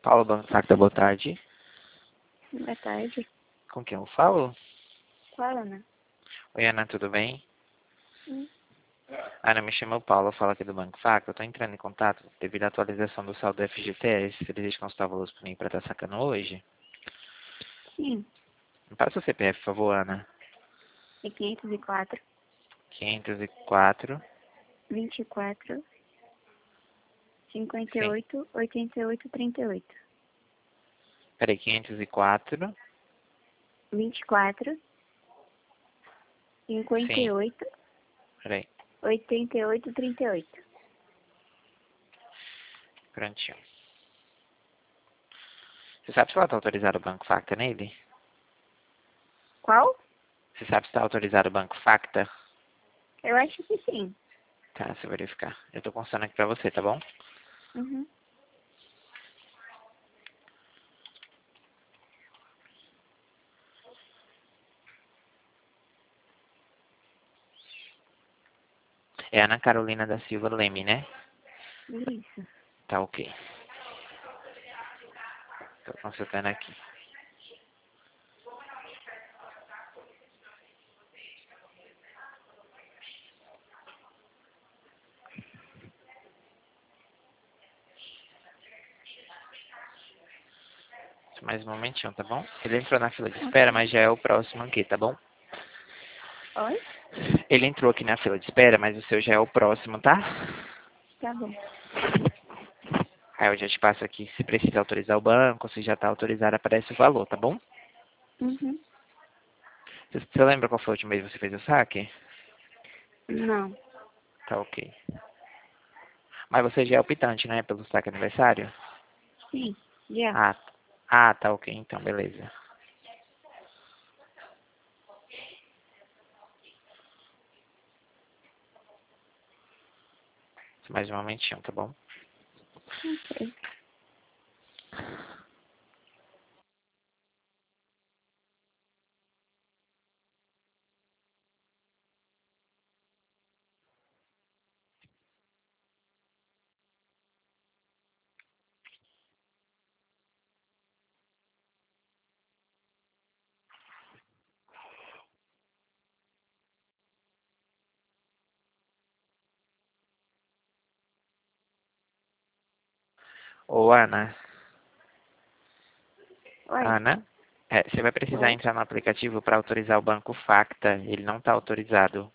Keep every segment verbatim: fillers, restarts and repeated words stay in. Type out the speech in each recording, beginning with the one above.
Paulo Banco Facta, boa tarde. Boa tarde. Com quem eu falo? Qual, Ana? Oi, Ana, tudo bem? Hum. Ana, me chama Paulo, eu falo aqui do Banco Facta. Eu tô entrando em contato devido à atualização do saldo do F G T S. Você deseja consultar valores para mim para estar sacando hoje? Sim. Me passa o C P F, por favor, Ana. É quinhentos e quatro, quinhentos e quatro. vinte e quatro, cinquenta e Sim. oito, oitenta e oito, trinta e oito. Peraí, quinhentos e quatro. vinte e quatro, cinquenta e Sim. oito, Peraí, oitenta e oito, trinta e oito. prontinho. Você sabe se ela tá autorizado o Banco Facta nele? Qual? Você sabe se está autorizado o Banco Facta? Eu acho que sim. Tá, deixa eu verificar. Eu tô constando aqui pra você, tá bom? Uhum. É Ana Carolina da Silva Leme, né? Isso. Tá ok. Tô consultando aqui. Mais um momentinho, tá bom? Ele entrou na fila de espera, mas já é o próximo aqui, tá bom? Oi? Ele entrou aqui na fila de espera, mas o seu já é o próximo, tá? Tá bom. Aí eu já te passo aqui se precisa autorizar o banco, se já tá autorizado, aparece o valor, tá bom? Uhum. Você, você lembra qual foi a última vez que você fez o saque? Não. Tá ok. Mas você já é optante, né? Pelo saque aniversário? Sim. Já. Ah, ah, tá ok, então, beleza. Mais um momentinho, tá bom? Ok. Ô, Ana. Oi? Ana, é, você vai precisar Oi? entrar no aplicativo para autorizar o Banco Facta. Ele não está autorizado.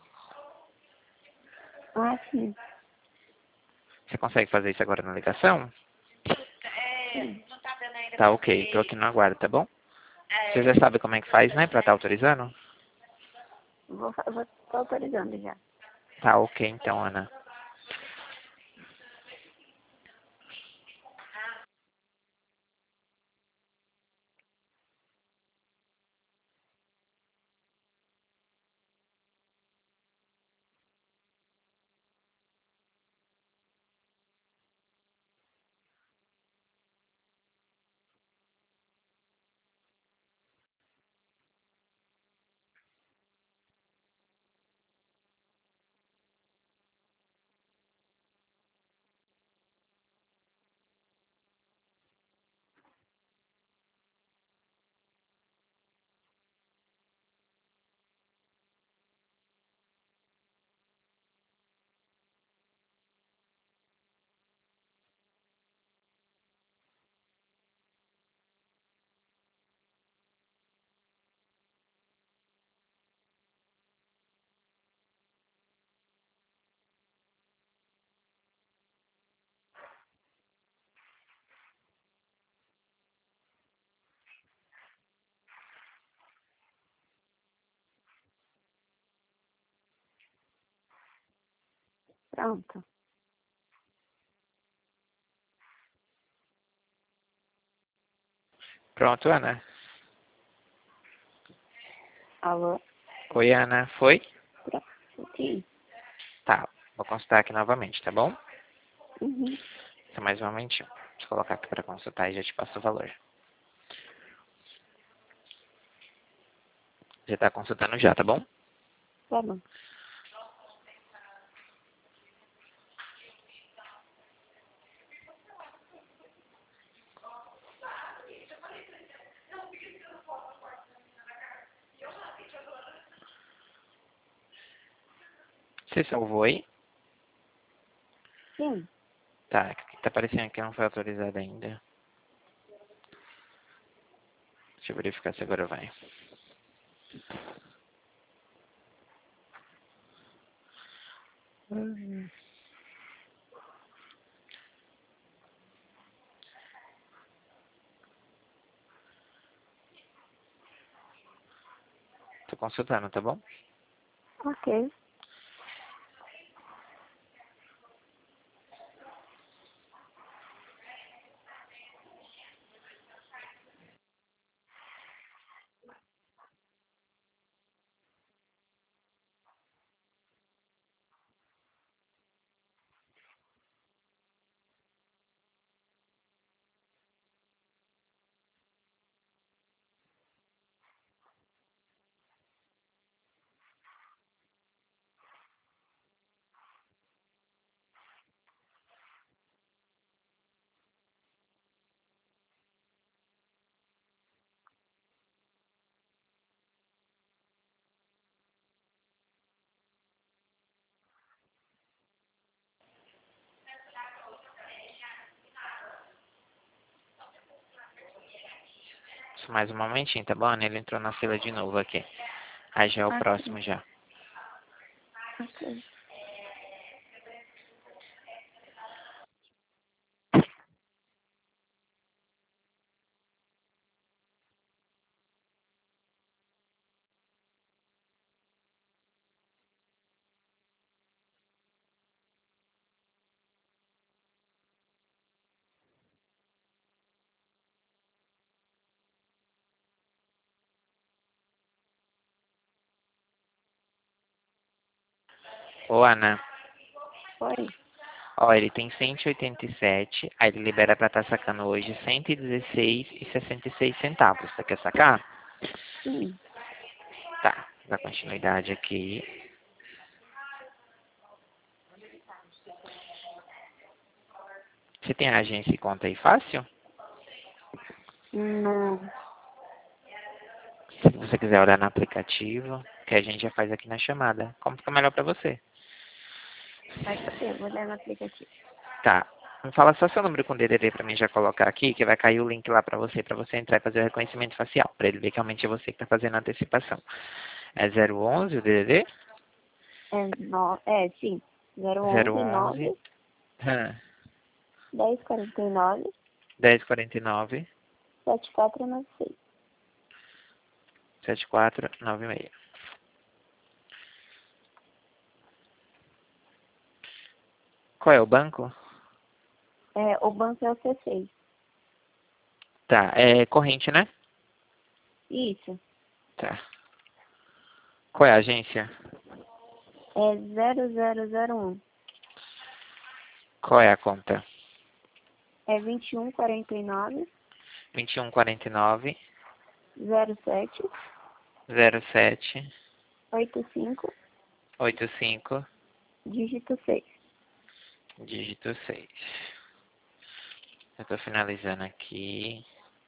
Ah, sim. Você consegue fazer isso agora na ligação? Sim. Tá ok, tô aqui no aguardo, tá bom? Você já sabe como é que faz, né, para estar autorizando? Vou, fa- vou, tô autorizando já. Tá ok, então, Ana. Pronto. Pronto, Ana. Alô? Oi, Ana. Foi? Pronto. Sim. Tá, vou consultar aqui novamente, tá bom? Uhum. Só mais um momentinho. Deixa eu colocar aqui para consultar e já te passo o valor. Já tá consultando já, tá bom? Tá bom. Você salvou aí? Sim. Tá, tá aparecendo que não foi autorizado ainda. Deixa eu verificar se agora vai. Hum. Tô consultando, tá bom? Ok. Só mais um momentinho, tá bom? Ele entrou na fila de novo aqui. Aí já é o Ok. próximo já. Ok. Ô, Ana. Foi. Ó, ele tem cento e oitenta e sete, aí ele libera pra estar sacando hoje cento e dezesseis e sessenta e seis centavos. Você quer sacar? Sim. Tá, dá continuidade aqui. Você tem a agência e conta aí fácil? Não. Se você quiser olhar no aplicativo, que a gente já faz aqui na chamada. Como fica melhor pra você? Pode ser, vou dar no aplicativo. Tá. Fala só seu número com D D D pra mim já colocar aqui, que vai cair o link lá pra você, pra você entrar e fazer o reconhecimento facial, pra ele ver que realmente é você que tá fazendo a antecipação. É zero onze o D D D? É, no, é sim. zero onze zero onze, nove dez quarenta e nove dez quarenta e nove, sete quatro nove seis. sete quatro nove seis. Qual é o banco? É, o banco é o C seis. Tá, é corrente, né? Isso. Tá. Qual é a agência? É zero zero zero um. Qual é a conta? É vinte e um quarenta e nove vinte e um quarenta e nove, zero sete zero sete, oito cinco oito cinco, dígito seis. dígito seis. Eu tô finalizando aqui.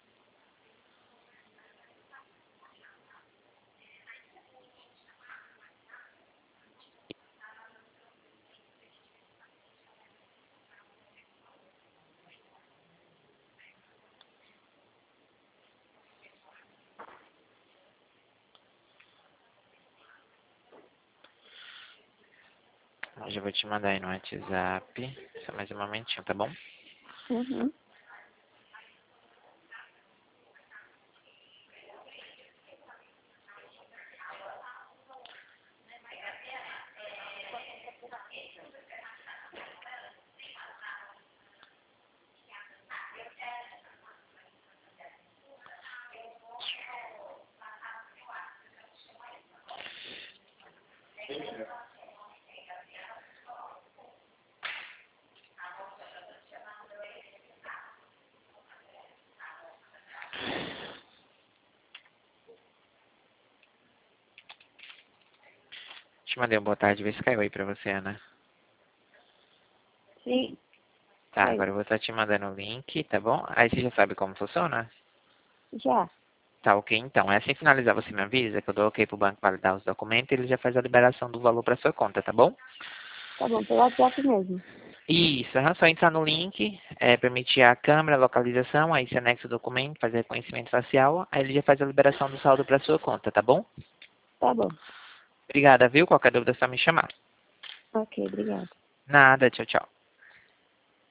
Eu já vou te mandar aí no WhatsApp. Só mais um momentinho, tá bom? Uhum. Te mandei um boa tarde, vê se caiu aí pra você, Ana. Sim, Tá, saiu. agora eu vou estar te mandando o link, tá bom? Aí você já sabe como funciona? Já. Tá ok, então. É assim que finalizar, você me avisa que eu dou ok pro banco validar os documentos e ele já faz a liberação do valor para sua conta, tá bom? Tá bom, pelo WhatsApp mesmo. Isso, é só entrar no link, é, permitir a câmera, a localização, aí você anexa o documento, faz reconhecimento facial, aí ele já faz a liberação do saldo para sua conta, tá bom? Tá bom. Obrigada, viu? Qualquer dúvida é só me chamar. Ok, obrigada. Nada, tchau, tchau.